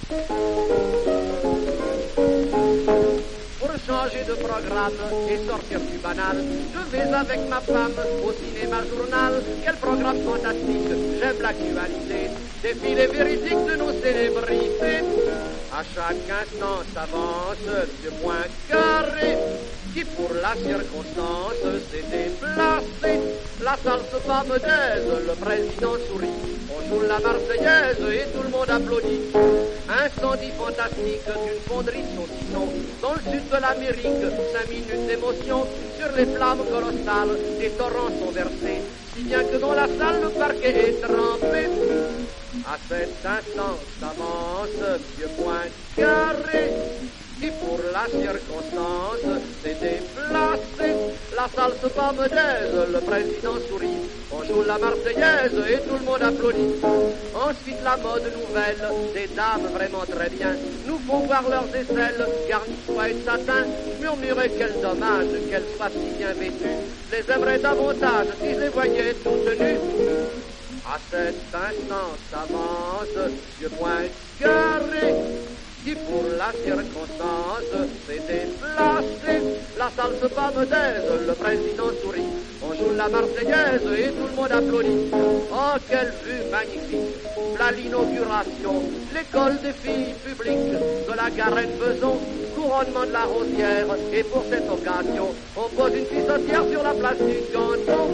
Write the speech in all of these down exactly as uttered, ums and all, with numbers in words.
Pour changer de programme et sortir du banal, je vais avec ma femme au cinéma journal. Quel programme fantastique, j'aime l'actualité, défilé véridique de nos célébrités. À chaque instant s'avance ce point carré qui pour la circonstance s'est déplacé. La salle se pavadaise, le président sourit, on joue la Marseillaise et tout le monde applaudit. Incendie fantastique d'une fonderie saucisson dans le sud de l'Amérique, cinq minutes d'émotion sur les flammes colossales, des torrents sont versés, si bien que dans la salle le parquet est trempé. À cet instant s'avance vieux point carré qui pour la circonstance s'est déplacé. La salle se pavadaise, le président sourit, on joue la Marseillaise et tout le monde applaudit. Ensuite la mode nouvelle, des dames vraiment très bien, nous font voir leurs aisselles, garnies de soie et de satin, murmurer quel dommage qu'elles soient si bien vêtues, les aimerais davantage si je les voyais toutes nues. À cet instant s'avance vieux point carré qui pour la circonstance s'est déplacé. La salle se pavadaise, le président sourit, on joue la Marseillaise et tout le monde applaudit. Oh, quelle vue magnifique, là l'inauguration, l'école des filles publiques de la Garenne Beson, couronnement de la Rosière, et pour cette occasion, on pose une pissotière sur la place du canton.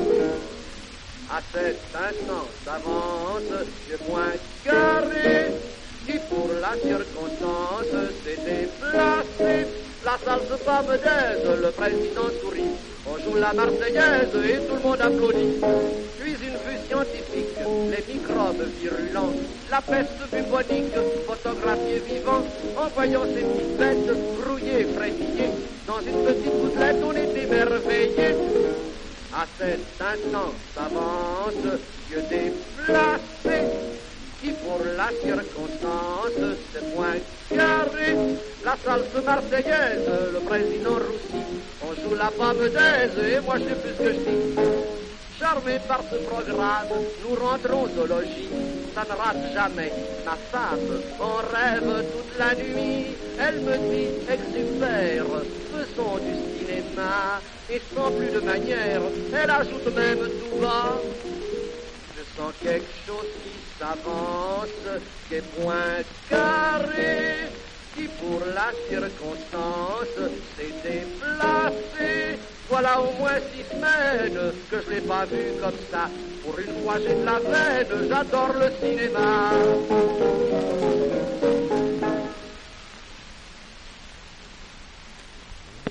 À cet instant s'avance vieux point carré qui pour la circonstance s'est déplacé. La salle se pavadaise, le président sourit, on joue la Marseillaise et tout le monde applaudit. Puis une vue scientifique, les microbes virulents, la peste bubonique, photographiée vivant, en voyant ces petites bêtes brouillées, frétillées, dans une petite gouttelette on est émerveillé. À cet instant s'avance Dieu déplacé qui pour la circonstance c'est point carré. La salle se marseillaise, le président roussit, on joue la pavadaise et moi je sais plus ce que je dis. Charmé par ce programme, nous rentrons au logis, ça ne rate jamais. Ma femme en rêve toute la nuit, elle me dit exupère, faisons du cinéma. Et sans plus de manière, elle ajoute même tout bas, je sens quelque chose qui s'avance, qui est point carré, qui pour la circonstance s'est déplacé. Voilà au moins six semaines que je l'ai pas vu comme ça. Pour une fois j'ai de la veine, j'adore le cinéma.